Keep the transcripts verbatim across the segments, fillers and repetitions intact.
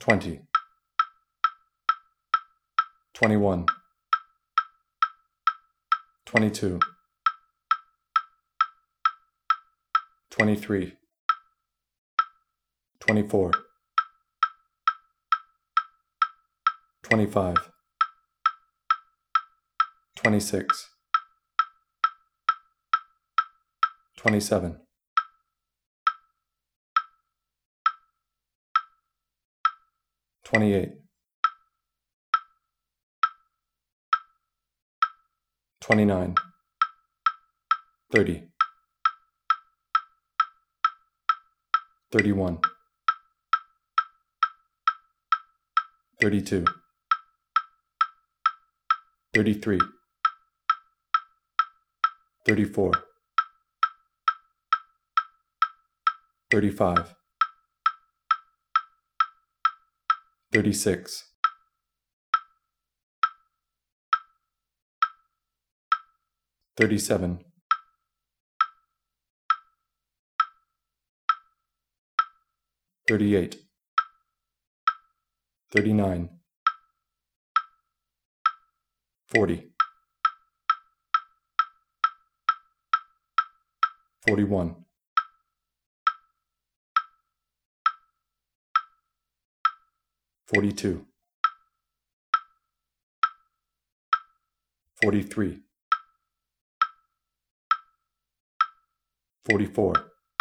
twenty, twenty-one, twenty-two, twenty-three, twenty-four, twenty-five, twenty-six, twenty-seven, twenty-eight, twenty-nine, thirty, thirty-one, thirty-two, thirty-three, thirty-four, thirty-five, thirty-six, thirty-seven, thirty-eight, thirty-nine, forty, forty-one, forty-two, forty-three, forty-four,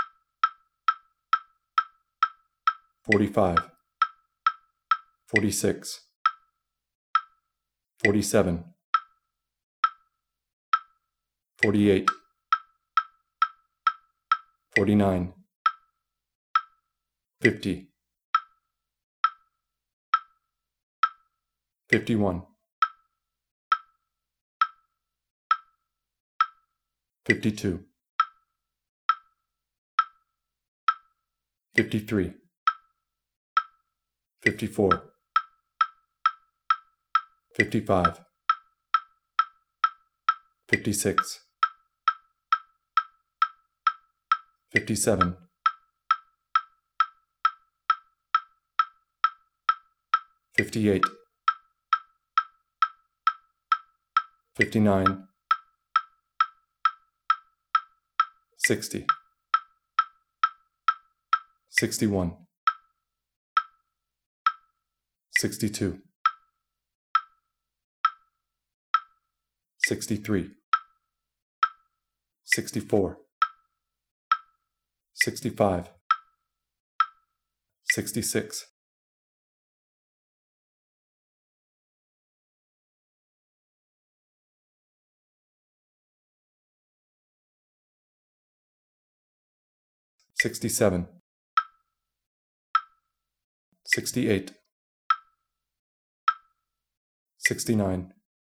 forty-five, forty-six, forty-seven, forty-eight, forty-nine, fifty, fifty-one, fifty-two, fifty-three, fifty-four, fifty-five, fifty-six, fifty-seven, fifty-eight, fifty-nine, sixty, sixty-one, sixty-two, sixty-three, sixty-four, sixty-five, sixty-six, sixty-seven, sixty-eight, sixty-nine,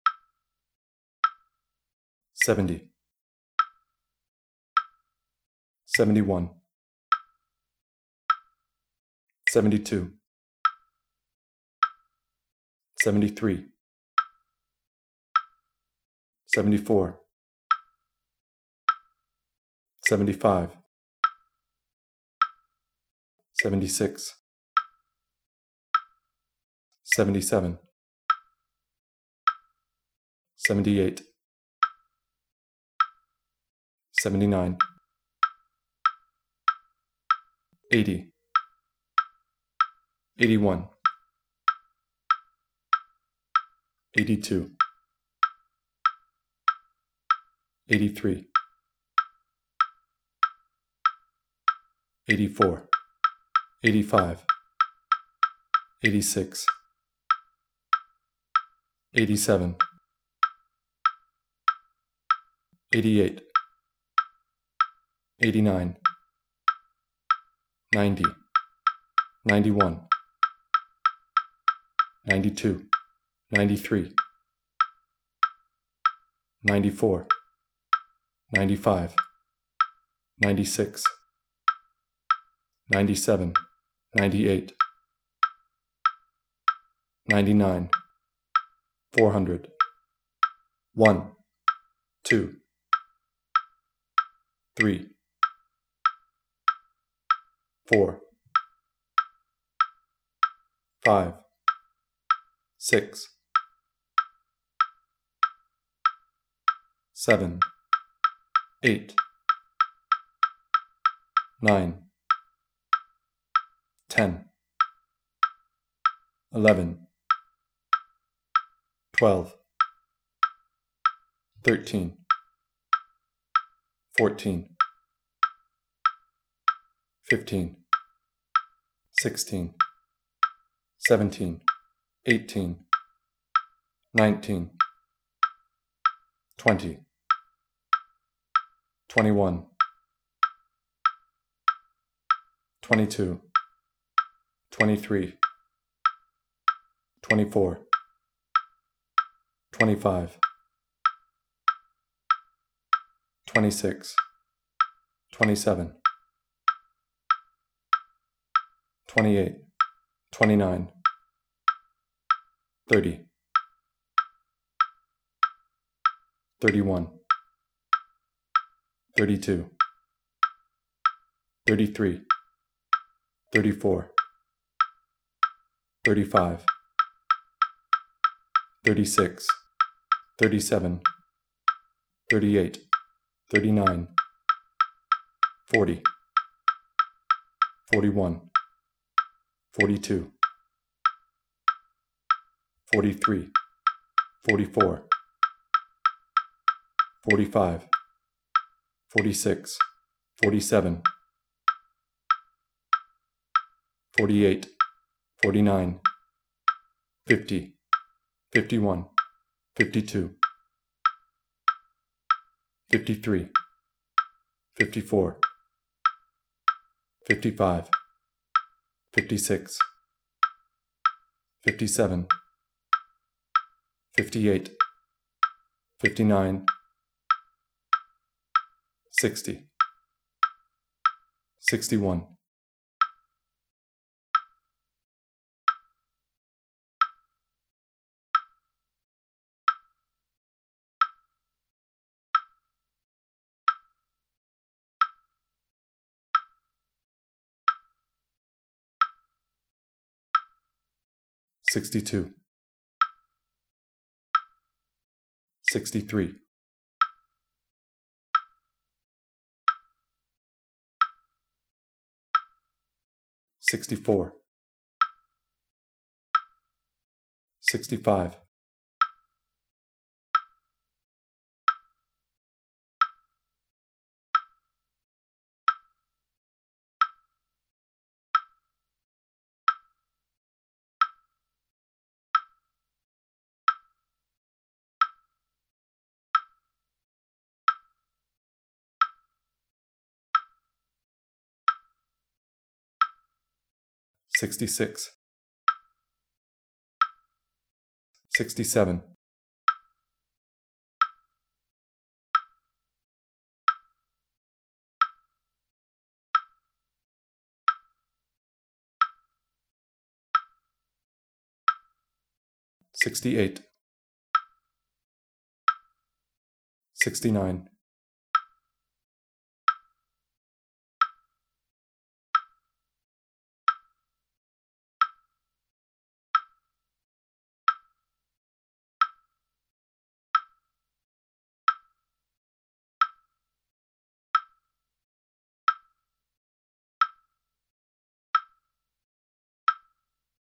seventy, seventy-one, seventy-two, seventy-three, seventy-four, seventy-five, seventy-six, seventy-seven, seventy-eight, seventy-nine, eighty, eighty-one, eighty-two, eighty-three, eighty-four, eighty-five, eighty-six, eighty-seven, eighty-eight, eighty-nine, ninety, ninety-one, ninety-two, ninety-three, ninety-four, ninety-five, ninety-six, ninety-seven, ninety-eight, ninety-nine, four hundred, one, two, three, four, five, six, seven, eight, nine, ten, eleven, twelve, thirteen, fourteen, fifteen, sixteen, seventeen, eighteen, nineteen, twenty, twenty-one, twenty-two, twenty-three, twenty-four, twenty-five, twenty-six, twenty-seven, twenty-eight, twenty-nine, thirty, thirty-one, thirty-two, thirty-three, thirty-four, thirty-five, thirty-six, thirty-seven, thirty-eight, thirty-nine, forty, forty-one, forty-two, forty-three, forty-four, forty-five, forty-six, forty-seven, forty-eight, forty-nine, fifty, fifty-one, fifty-two, fifty-three, fifty-four, fifty-five, fifty-six, fifty-seven, fifty-eight, fifty-nine, sixty, sixty-one, sixty-two, sixty-three, sixty-four, sixty-five, sixty-six, sixty-seven, sixty-eight, sixty-nine,